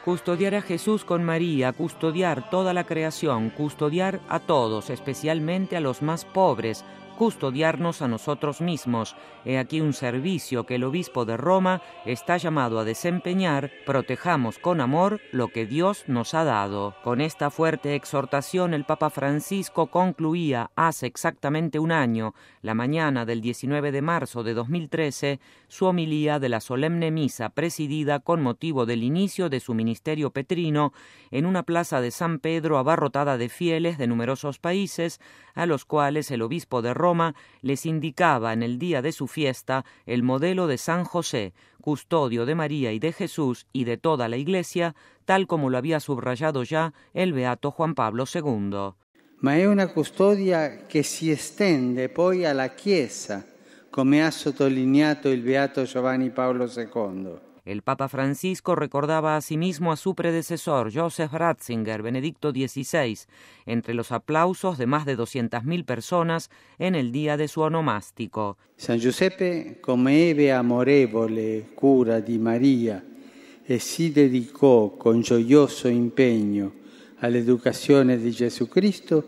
Custodiar a Jesús con María, custodiar toda la creación, custodiar a todos, especialmente a los más pobres, custodiarnos a nosotros mismos. He aquí un servicio que el obispo de Roma está llamado a desempeñar. Protejamos con amor lo que Dios nos ha dado. Con esta fuerte exhortación el Papa Francisco concluía hace exactamente un año, la mañana del 19 de marzo de 2013, su homilía de la solemne misa presidida con motivo del inicio de su ministerio petrino en una plaza de San Pedro abarrotada de fieles de numerosos países, a los cuales el obispo de Roma les indicaba en el día de su fiesta el modelo de San José, custodio de María y de Jesús y de toda la Iglesia, tal como lo había subrayado ya el beato Juan Pablo II. Ma è una custodia che si estende poi alla Chiesa, come ha sottolineato il beato Giovanni Paolo II. El Papa Francisco recordaba asimismo a su predecesor, Joseph Ratzinger, Benedicto XVI, entre los aplausos de más de 200.000 personas en el día de su onomástico. San Giuseppe, come ebbe amorevole cura di Maria e si dedicò con gioioso impegno all'educazione di Gesù Cristo,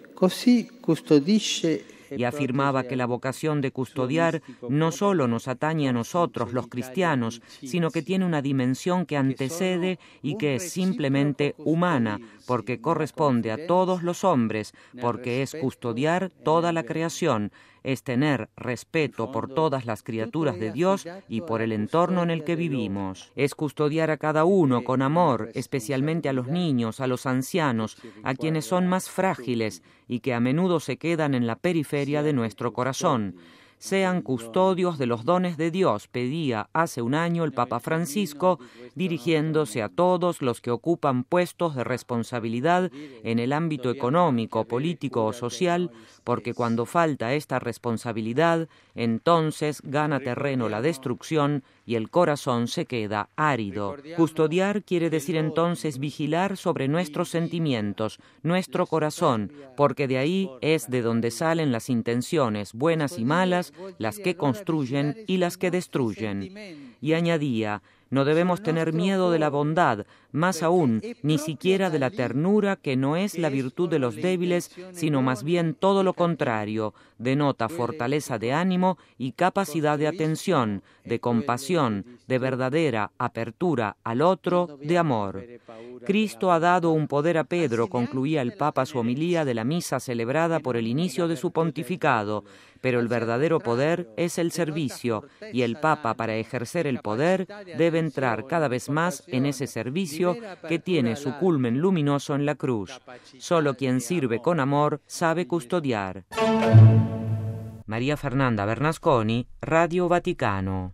così custodisce y afirmaba que la vocación de custodiar no solo nos atañe a nosotros, los cristianos, sino que tiene una dimensión que antecede y que es simplemente humana, porque corresponde a todos los hombres, porque es custodiar toda la creación, es tener respeto por todas las criaturas de Dios y por el entorno en el que vivimos. Es custodiar a cada uno con amor, especialmente a los niños, a los ancianos, a quienes son más frágiles y que a menudo se quedan en la periferia de nuestro corazón. Sean custodios de los dones de Dios, pedía hace un año el Papa Francisco, dirigiéndose a todos los que ocupan puestos de responsabilidad en el ámbito económico, político o social, porque cuando falta esta responsabilidad, entonces gana terreno la destrucción y el corazón se queda árido. Custodiar quiere decir entonces vigilar sobre nuestros sentimientos, nuestro corazón, porque de ahí es de donde salen las intenciones buenas y malas, las que construyen y las que destruyen. Y añadía, no debemos tener miedo de la bondad, más aún, ni siquiera de la ternura, que no es la virtud de los débiles, sino más bien todo lo contrario, denota fortaleza de ánimo y capacidad de atención, de compasión, de verdadera apertura al otro, de amor. Cristo ha dado un poder a Pedro, concluía el Papa su homilía de la misa celebrada por el inicio de su pontificado, pero el verdadero poder es el servicio, y el Papa, para ejercer el poder, debe entrar cada vez más en ese servicio que tiene su culmen luminoso en la cruz. Solo quien sirve con amor sabe custodiar. María Fernanda Bernasconi, Radio Vaticano.